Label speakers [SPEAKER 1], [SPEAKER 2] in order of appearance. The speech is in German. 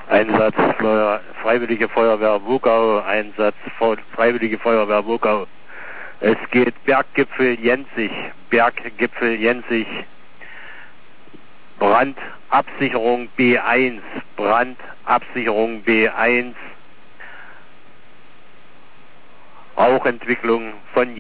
[SPEAKER 1] Einsatz Freiwillige Feuerwehr Wogau, Einsatz Freiwillige Feuerwehr Wogau. Es geht Berggipfel Jenzig, Brandabsicherung B1, Rauchentwicklung von